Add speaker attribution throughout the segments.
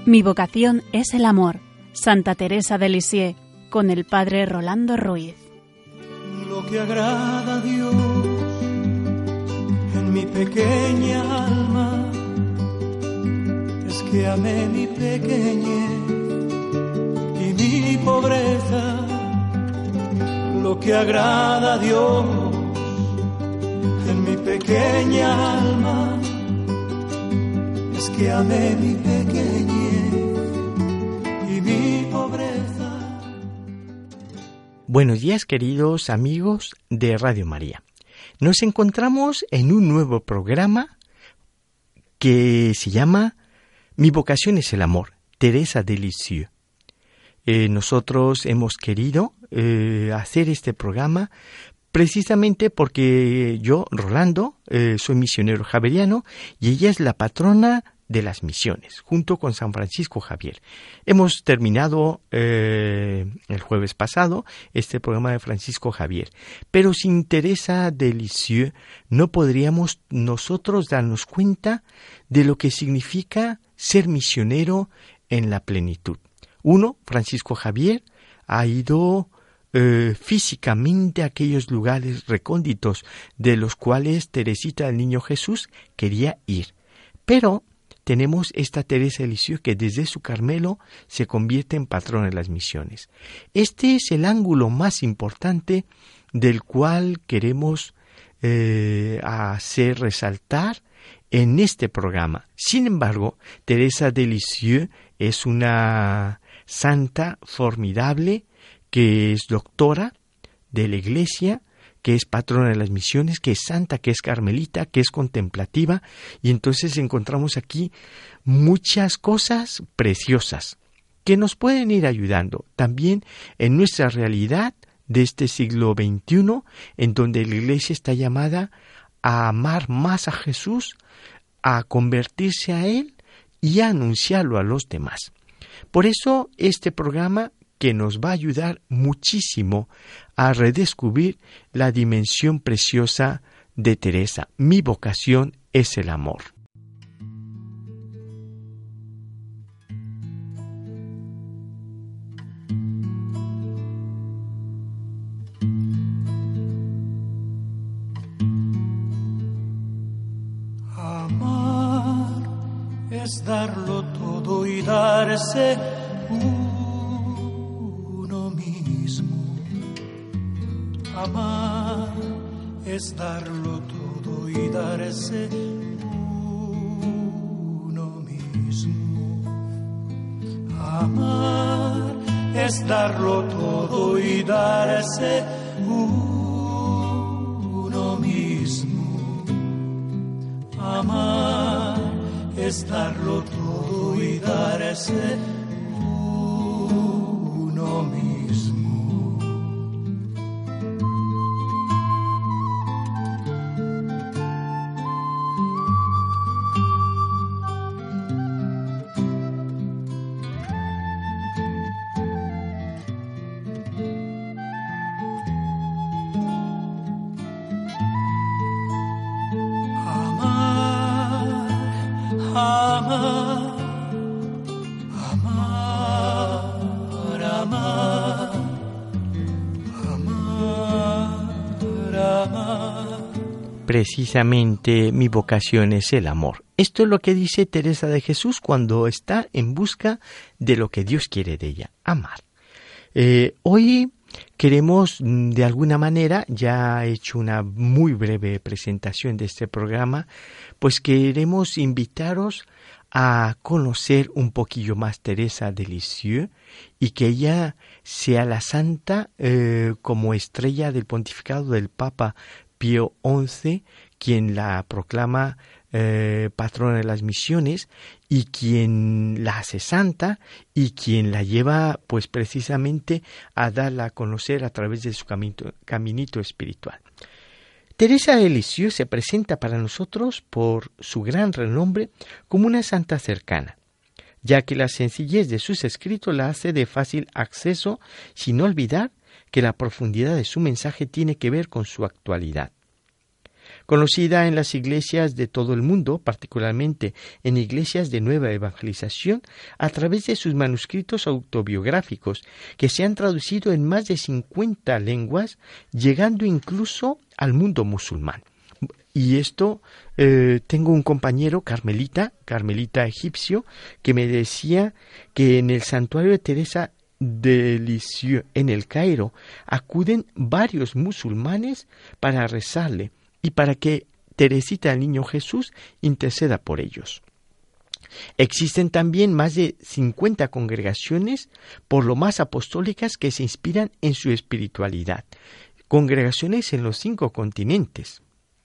Speaker 1: Mi vocación es el amor. Santa Teresa de Lisieux, con el Padre Rolando Ruiz.
Speaker 2: Lo que agrada a Dios en mi pequeña alma es que amé mi pequeñez y mi pobreza. Lo que agrada a Dios en mi pequeña alma es que amé mi pequeñez y mi pobreza.
Speaker 3: Buenos días, queridos amigos de Radio María. Nos encontramos en un nuevo programa que se llama Mi vocación es el amor, Teresa de Lisieux. Nosotros hemos querido hacer este programa precisamente porque yo, Rolando, soy misionero javeriano y ella es la patrona de las misiones, junto con San Francisco Javier. Hemos terminado el jueves pasado este programa de Francisco Javier, pero sin Teresa de Lisieux no podríamos nosotros darnos cuenta de lo que significa ser misionero en la plenitud. Uno, Francisco Javier, ha ido físicamente a aquellos lugares recónditos de los cuales Teresita del Niño Jesús quería ir. Pero tenemos esta Teresa de Lisieux que desde su Carmelo se convierte en patrona de las misiones. Este es el ángulo más importante del cual queremos hacer resaltar en este programa. Sin embargo, Teresa de Lisieux es una santa formidable que es doctora de la Iglesia, que es patrona de las misiones, que es santa, que es carmelita, que es contemplativa, y entonces encontramos aquí muchas cosas preciosas que nos pueden ir ayudando también en nuestra realidad de este siglo XXI, en donde la Iglesia está llamada a amar más a Jesús, a convertirse a Él y a anunciarlo a los demás. Por eso este programa que nos va a ayudar muchísimo a redescubrir la dimensión preciosa de Teresa. Mi vocación es el amor.
Speaker 2: Amar es darlo todo y darse uno mismo. Amar es darlo todo y darse uno mismo. Amar es darlo todo y darse uno mismo. Amar es darlo todo y darse uno mismo.
Speaker 3: Precisamente mi vocación es el amor. Esto es lo que dice Teresa de Jesús cuando está en busca de lo que Dios quiere de ella, amar. Hoy queremos, de alguna manera, ya he hecho una muy breve presentación de este programa, pues queremos invitaros a conocer un poquillo más Teresa de Lisieux y que ella sea la santa como estrella del pontificado del Papa Pío XI, quien la proclama patrona de las misiones y quien la hace santa y quien la lleva pues precisamente a darla a conocer a través de su caminito espiritual. Teresa de Lisieux se presenta para nosotros por su gran renombre como una santa cercana, ya que la sencillez de sus escritos la hace de fácil acceso, sin olvidar que la profundidad de su mensaje tiene que ver con su actualidad. Conocida en las iglesias de todo el mundo, particularmente en iglesias de nueva evangelización, a través de sus manuscritos autobiográficos, que se han traducido en más de 50 lenguas, llegando incluso al mundo musulmán. Y esto, tengo un compañero carmelita egipcio, que me decía que en el santuario de Teresa de Lisieux, en el Cairo, acuden varios musulmanes para rezarle y para que Teresita del Niño Jesús interceda por ellos. Existen también más de 50 congregaciones, por lo más apostólicas, que se inspiran en su espiritualidad, congregaciones en los 5 continentes.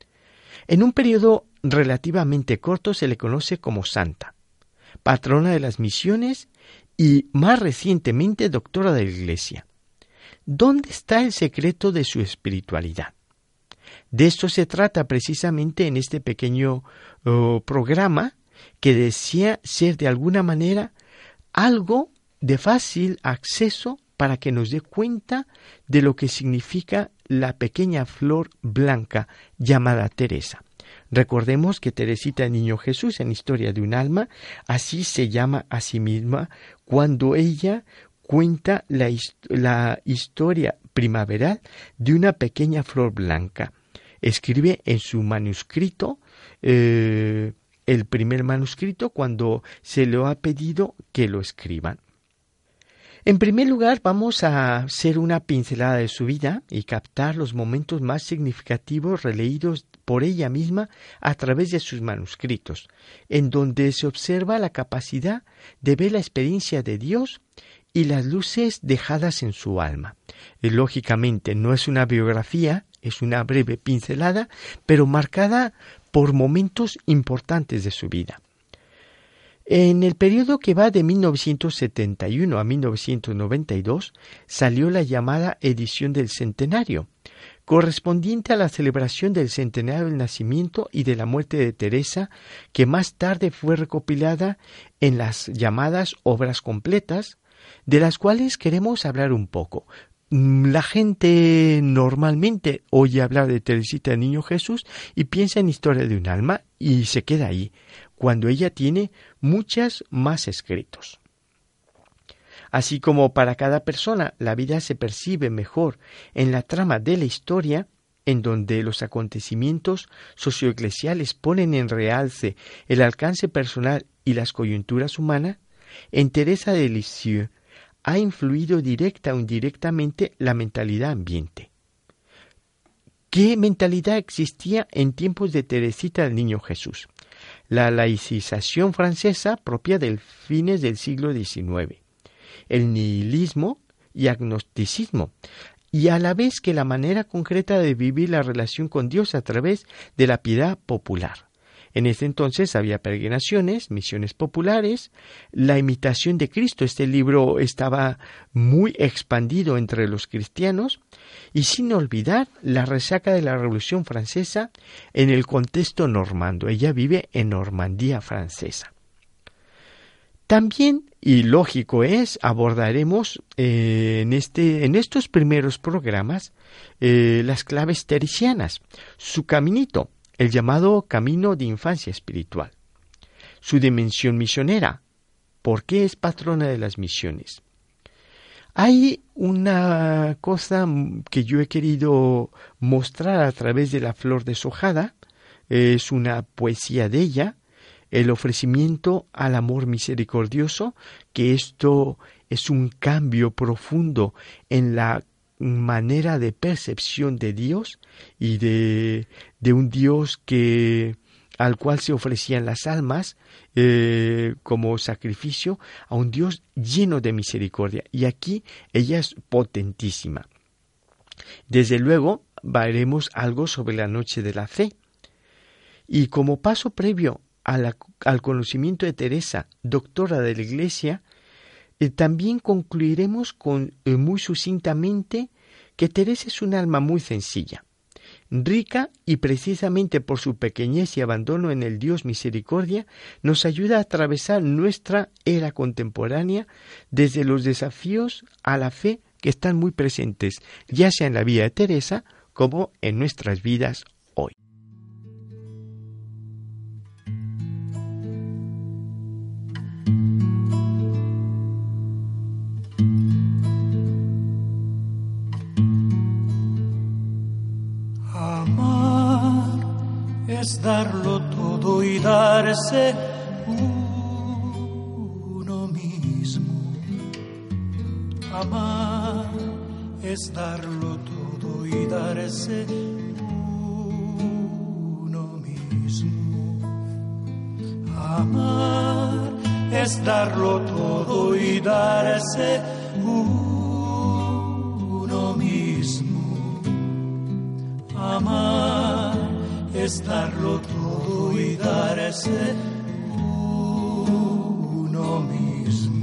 Speaker 3: En un periodo relativamente corto se le conoce como santa, patrona de las misiones y, más recientemente, doctora de la Iglesia. ¿Dónde está el secreto de su espiritualidad? De esto se trata precisamente en este pequeño programa, que desea ser de alguna manera algo de fácil acceso para que nos dé cuenta de lo que significa la pequeña flor blanca llamada Teresa. Recordemos que Teresita del Niño Jesús, en Historia de un alma, así se llama a sí misma cuando ella cuenta la historia primaveral de una pequeña flor blanca. Escribe en su manuscrito, el primer manuscrito, cuando se le ha pedido que lo escriban. En primer lugar, vamos a hacer una pincelada de su vida y captar los momentos más significativos releídos por ella misma a través de sus manuscritos, en donde se observa la capacidad de ver la experiencia de Dios y las luces dejadas en su alma. Lógicamente, no es una biografía, es una breve pincelada, pero marcada por momentos importantes de su vida. En el periodo que va de 1971 a 1992 salió la llamada edición del centenario, correspondiente a la celebración del centenario del nacimiento y de la muerte de Teresa, que más tarde fue recopilada en las llamadas obras completas, de las cuales queremos hablar un poco. La gente normalmente oye hablar de Teresita del Niño Jesús y piensa en Historia de un alma y se queda ahí, cuando ella tiene muchas más escritos. Así como para cada persona la vida se percibe mejor en la trama de la historia, en donde los acontecimientos socioeclesiales ponen en realce el alcance personal y las coyunturas humanas, en Teresa de Lisieux ha influido directa o indirectamente la mentalidad ambiente. ¿Qué mentalidad existía en tiempos de Teresita del Niño Jesús? La laicización francesa propia del fines del siglo XIX, el nihilismo y agnosticismo, y a la vez que la manera concreta de vivir la relación con Dios a través de la piedad popular. En ese entonces había peregrinaciones, misiones populares, la imitación de Cristo. Este libro estaba muy expandido entre los cristianos, y sin olvidar la resaca de la Revolución Francesa en el contexto normando. Ella vive en Normandía francesa. También, y lógico es, abordaremos en estos primeros programas las claves teresianas, su caminito, el llamado camino de infancia espiritual, su dimensión misionera, ¿por qué es patrona de las misiones? Hay una cosa que yo he querido mostrar a través de la flor deshojada, es una poesía de ella, el ofrecimiento al amor misericordioso, que esto es un cambio profundo en la manera de percepción de Dios y de un Dios al cual se ofrecían las almas como sacrificio, a un Dios lleno de misericordia. Y aquí ella es potentísima. Desde luego, veremos algo sobre la noche de la fe. Y como paso previo al conocimiento de Teresa, doctora de la Iglesia, también concluiremos muy sucintamente que Teresa es un alma muy sencilla, rica, y precisamente por su pequeñez y abandono en el Dios misericordia, nos ayuda a atravesar nuestra era contemporánea desde los desafíos a la fe que están muy presentes, ya sea en la vida de Teresa como en nuestras vidas hoy.
Speaker 2: es darlo todo y darse uno mismo. Amar es darlo todo y darse uno mismo. Amar es darlo todo y darse uno mismo. Amar es darlo todo y darse uno mismo.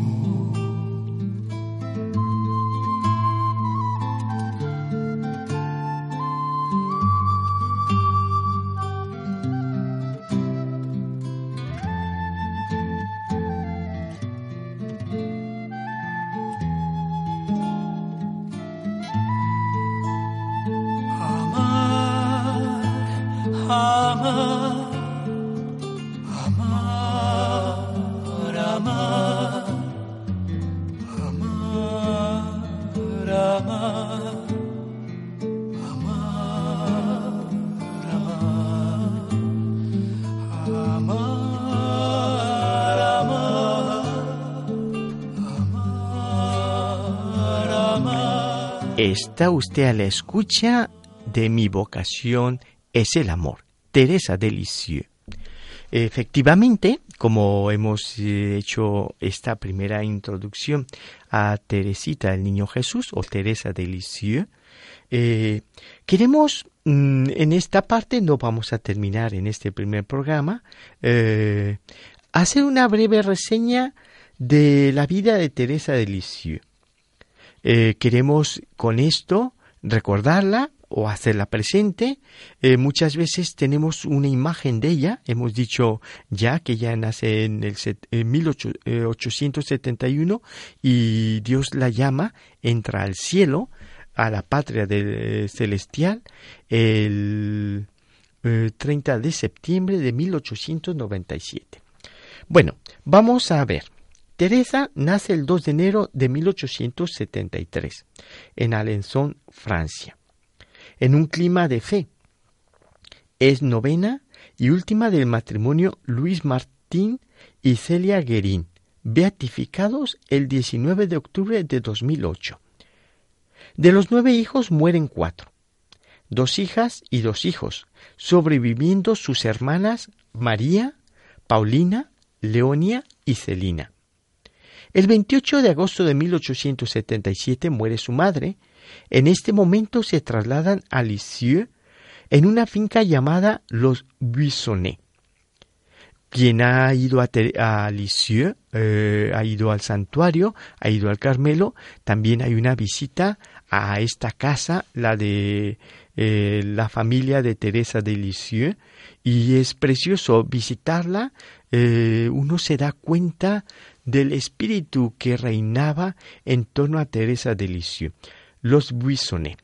Speaker 3: Está usted a la escucha de Mi vocación es el amor, Teresa de Lisieux. Efectivamente, como hemos hecho esta primera introducción a Teresita del Niño Jesús o Teresa de Lisieux, queremos, en esta parte, no vamos a terminar en este primer programa, hacer una breve reseña de la vida de Teresa de Lisieux. Queremos con esto recordarla o hacerla presente. Muchas veces tenemos una imagen de ella. Hemos dicho ya que ella nace en 1871 y Dios la llama, entra al cielo, a la patria celestial, el 30 de septiembre de 1897. Bueno, vamos a ver. Teresa nace el 2 de enero de 1873 en Alençon, Francia, en un clima de fe. Es novena y última del matrimonio Luis Martín y Celia Guérin, beatificados el 19 de octubre de 2008. De los 9 hijos mueren 4, 2 hijas y 2 hijos, sobreviviendo sus hermanas María, Paulina, Leonia y Celina. El 28 de agosto de 1877 muere su madre. En este momento se trasladan a Lisieux en una finca llamada Los Buissonnets. Quien ha ido a Lisieux, ha ido al santuario, ha ido al Carmelo, también hay una visita a esta casa, la de la familia de Teresa de Lisieux, y es precioso visitarla. Uno se da cuenta del espíritu que reinaba en torno a Teresa de Lisieux. Los Buissonnets.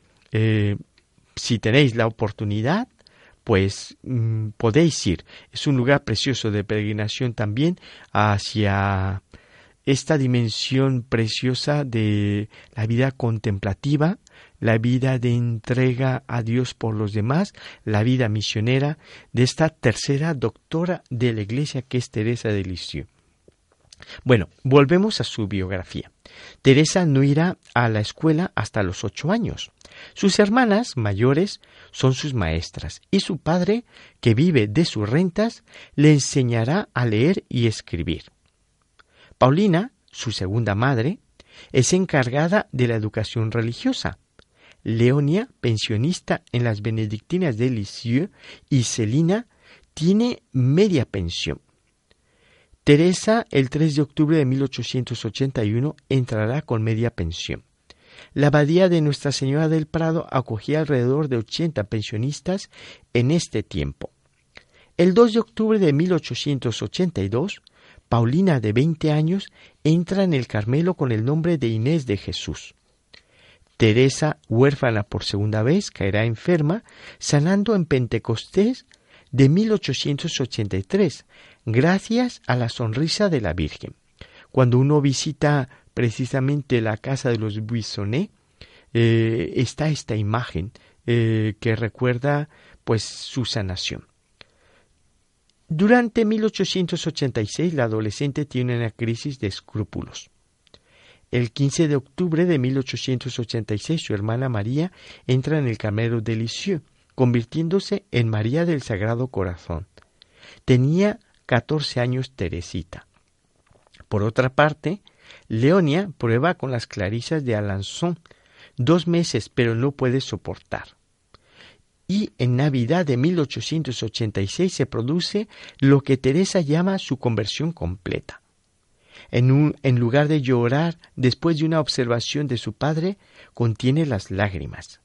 Speaker 3: Si tenéis la oportunidad, pues podéis ir. Es un lugar precioso de peregrinación también hacia esta dimensión preciosa de la vida contemplativa, la vida de entrega a Dios por los demás, la vida misionera de esta tercera doctora de la Iglesia que es Teresa de Lisieux. Bueno, volvemos a su biografía. Teresa no irá a la escuela hasta los 8 años. Sus hermanas mayores son sus maestras y su padre, que vive de sus rentas, le enseñará a leer y escribir. Paulina, su segunda madre, es encargada de la educación religiosa. Leonia, pensionista en las benedictinas de Lisieux, y Celina tiene media pensión. Teresa, el 3 de octubre de 1881, entrará con media pensión. La abadía de Nuestra Señora del Prado acogía alrededor de 80 pensionistas en este tiempo. El 2 de octubre de 1882, Paulina, de 20 años, entra en el Carmelo con el nombre de Inés de Jesús. Teresa, huérfana por segunda vez, caerá enferma, sanando en Pentecostés de 1883, gracias a la sonrisa de la Virgen. Cuando uno visita precisamente la casa de los Buissonnets, está esta imagen que recuerda pues su sanación. Durante 1886 la adolescente tiene una crisis de escrúpulos. El 15 de octubre de 1886 su hermana María entra en el Carmelo de Lisieux, convirtiéndose en María del Sagrado Corazón. Tenía 14 años Teresita. Por otra parte, Leonia prueba con las clarisas de Alençon 2 meses, pero no puede soportar. Y en Navidad de 1886 se produce lo que Teresa llama su conversión completa. En lugar de llorar después de una observación de su padre, contiene las lágrimas.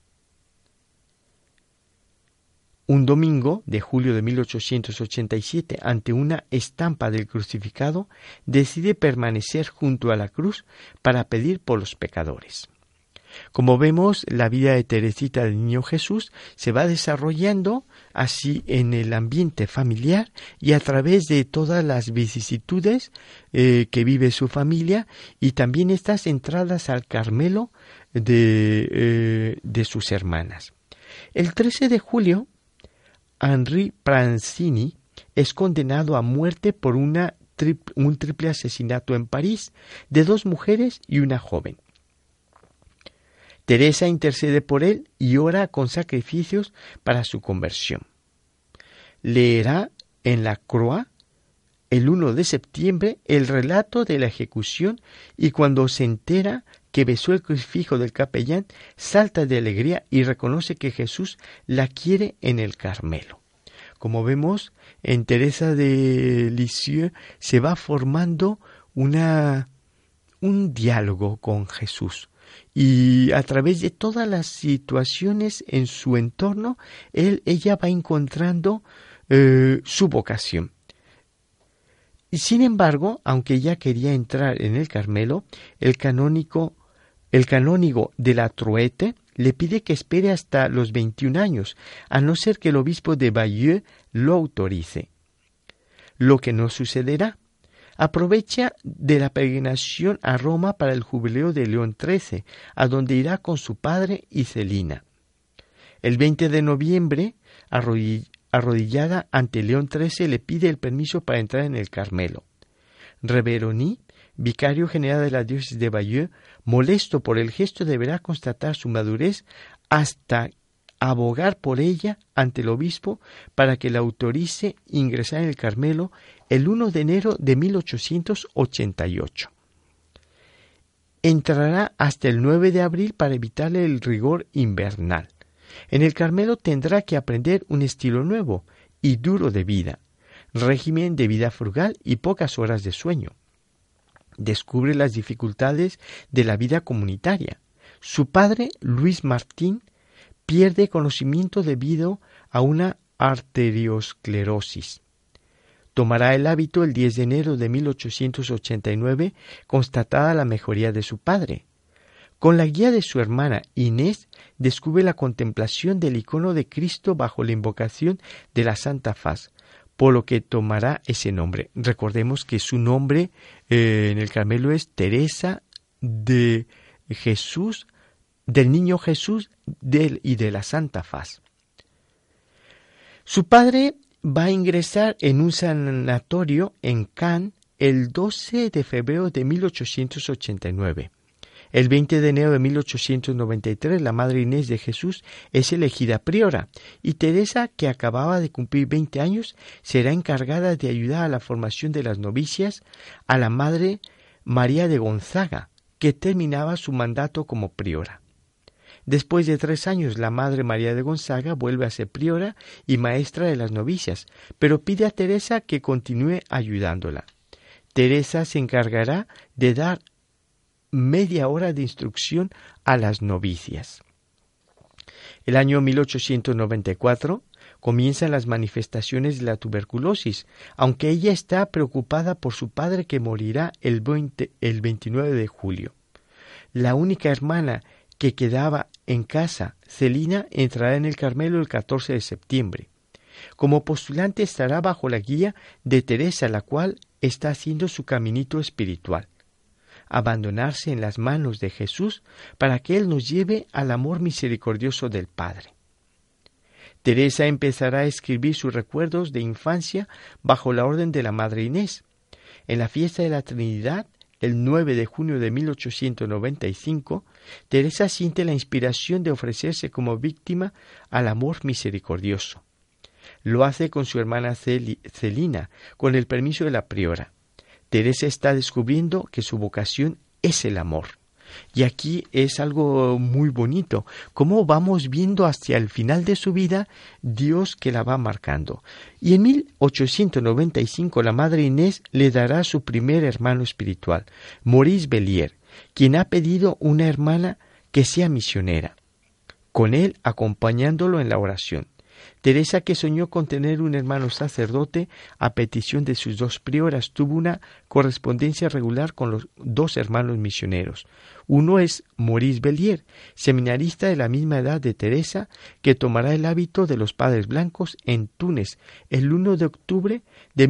Speaker 3: Un domingo de julio de 1887, ante una estampa del crucificado, decide permanecer junto a la cruz para pedir por los pecadores. Como vemos, la vida de Teresita del Niño Jesús se va desarrollando así en el ambiente familiar y a través de todas las vicisitudes que vive su familia, y también estas entradas al Carmelo de sus hermanas. El 13 de julio, Henri Pranzini es condenado a muerte por un triple asesinato en París de 2 mujeres y una joven. Teresa intercede por él y ora con sacrificios para su conversión. Leerá en la Croix el 1 de septiembre el relato de la ejecución, y cuando se entera que besó el crucifijo del capellán, salta de alegría y reconoce que Jesús la quiere en el Carmelo. Como vemos, en Teresa de Lisieux se va formando un diálogo con Jesús. Y a través de todas las situaciones en su entorno, ella va encontrando su vocación. Y sin embargo, aunque ella quería entrar en el Carmelo, el canónigo de la Truette le pide que espere hasta los 21 años, a no ser que el obispo de Bayeux lo autorice. Lo que no sucederá. Aprovecha de la peregrinación a Roma para el jubileo de León XIII, a donde irá con su padre y Celina. El 20 de noviembre, arrodillada ante León XIII, le pide el permiso para entrar en el Carmelo. Reveroni, vicario general de la diócesis de Bayeux, molesto por el gesto, deberá constatar su madurez hasta abogar por ella ante el obispo para que la autorice ingresar en el Carmelo el 1 de enero de 1888. Entrará hasta el 9 de abril para evitarle el rigor invernal. En el Carmelo tendrá que aprender un estilo nuevo y duro de vida, régimen de vida frugal y pocas horas de sueño. Descubre las dificultades de la vida comunitaria. Su padre, Luis Martín, pierde conocimiento debido a una arteriosclerosis. Tomará el hábito el 10 de enero de 1889, constatada la mejoría de su padre. Con la guía de su hermana Inés, descubre la contemplación del icono de Cristo bajo la invocación de la Santa Faz, por lo que tomará ese nombre. Recordemos que su nombre en el Carmelo es Teresa de Jesús, del Niño Jesús y de la Santa Faz. Su padre va a ingresar en un sanatorio en Cannes el 12 de febrero de 1889. El 20 de enero de 1893, la Madre Inés de Jesús es elegida priora, y Teresa, que acababa de cumplir 20 años, será encargada de ayudar a la formación de las novicias a la Madre María de Gonzaga, que terminaba su mandato como priora. Después de 3 años, la Madre María de Gonzaga vuelve a ser priora y maestra de las novicias, pero pide a Teresa que continúe ayudándola. Teresa se encargará de dar media hora de instrucción a las novicias. El año 1894 comienzan las manifestaciones de la tuberculosis, aunque ella está preocupada por su padre, que morirá el 29 de julio. La única hermana que quedaba en casa, Celina, entrará en el Carmelo el 14 de septiembre. Como postulante estará bajo la guía de Teresa, la cual está haciendo su caminito espiritual. Abandonarse en las manos de Jesús para que Él nos lleve al amor misericordioso del Padre. Teresa empezará a escribir sus recuerdos de infancia bajo la orden de la Madre Inés. En la fiesta de la Trinidad, el 9 de junio de 1895, Teresa siente la inspiración de ofrecerse como víctima al amor misericordioso. Lo hace con su hermana Celina, con el permiso de la priora. Teresa está descubriendo que su vocación es el amor. Y aquí es algo muy bonito, cómo vamos viendo hacia el final de su vida Dios que la va marcando. Y en 1895 la Madre Inés le dará a su primer hermano espiritual, Maurice Bellier, quien ha pedido una hermana que sea misionera, con él acompañándolo en la oración. Teresa, que soñó con tener un hermano sacerdote, a petición de sus dos prioras, tuvo una correspondencia regular con los dos hermanos misioneros. Uno es Maurice Bellier, seminarista de la misma edad de Teresa, que tomará el hábito de los padres blancos en Túnez el 1 de octubre de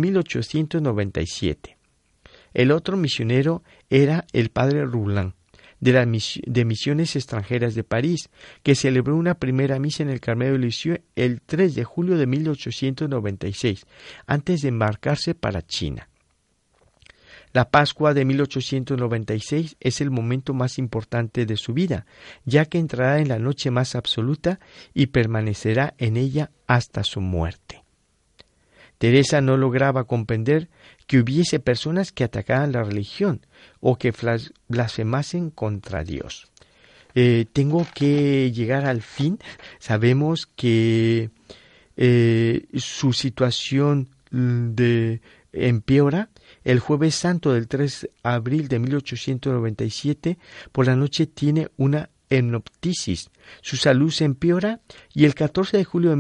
Speaker 3: 1897. El otro misionero era el padre Roulin, de Misiones Extranjeras de París, que celebró una primera misa en el Carmelo de Lisieux el 3 de julio de 1896, antes de embarcarse para China. La Pascua de 1896 es el momento más importante de su vida, ya que entrará en la noche más absoluta y permanecerá en ella hasta su muerte. Teresa no lograba comprender que hubiese personas que atacaran la religión o que blasfemasen contra Dios. Tengo que llegar al fin. Sabemos que su situación empeora. El Jueves Santo del 3 de abril de 1897, por la noche tiene una hemoptisis. Su salud se empeora y el 14 de julio de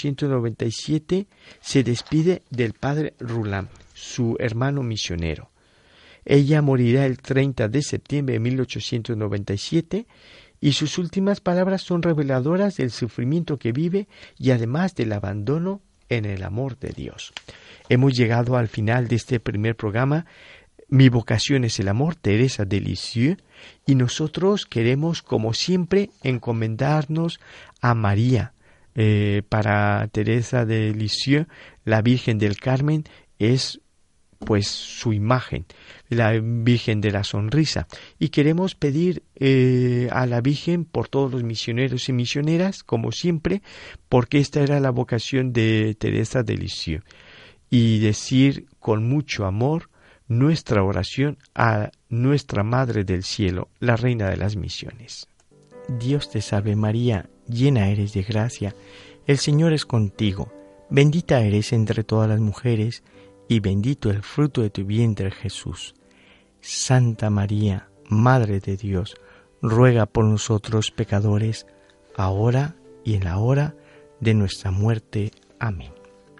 Speaker 3: 1897 se despide del padre Roulin, su hermano misionero. Ella morirá el 30 de septiembre de 1897 y sus últimas palabras son reveladoras del sufrimiento que vive y además del abandono en el amor de Dios. Hemos llegado al final de este primer programa. Mi vocación es el amor, Teresa de Lisieux, y nosotros queremos, como siempre, encomendarnos a María. Para Teresa de Lisieux, la Virgen del Carmen es pues su imagen, la Virgen de la Sonrisa, y queremos pedir a la Virgen por todos los misioneros y misioneras, como siempre, porque esta era la vocación de Teresa de Lisieux, y decir con mucho amor nuestra oración a nuestra Madre del Cielo, la Reina de las Misiones. Dios te salve María, llena eres de gracia, el Señor es contigo, bendita eres entre todas las mujeres, y bendito el fruto de tu vientre Jesús. Santa María, Madre de Dios, ruega por nosotros pecadores, ahora y en la hora de nuestra muerte. Amén.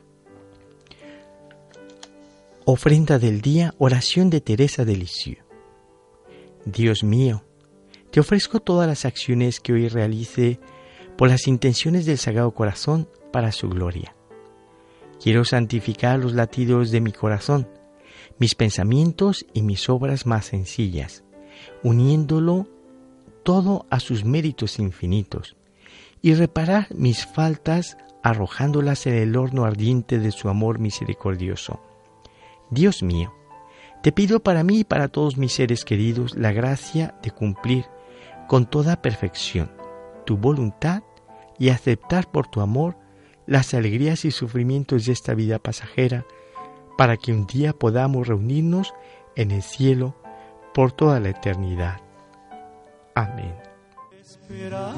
Speaker 3: Ofrenda del día, oración de Teresa de Lisieux. Dios mío, te ofrezco todas las acciones que hoy realice por las intenciones del Sagrado Corazón para su gloria. Quiero santificar los latidos de mi corazón, mis pensamientos y mis obras más sencillas, uniéndolo todo a sus méritos infinitos, y reparar mis faltas arrojándolas en el horno ardiente de su amor misericordioso. Dios mío, te pido para mí y para todos mis seres queridos la gracia de cumplir con toda perfección tu voluntad y aceptar por tu amor las alegrías y sufrimientos de esta vida pasajera, para que un día podamos reunirnos en el cielo por toda la eternidad. Amén.
Speaker 2: Esperanza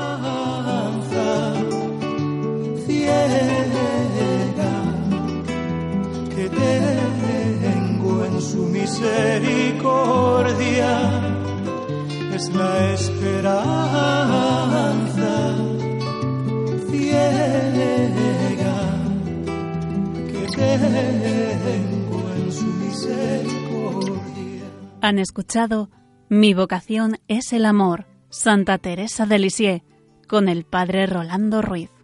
Speaker 2: ciega que tengo en su misericordia, es la esperanza ciega que tengo en su misericordia.
Speaker 1: Han escuchado Mi vocación es el amor, Santa Teresa de Lisieux, con el padre Rolando Ruiz.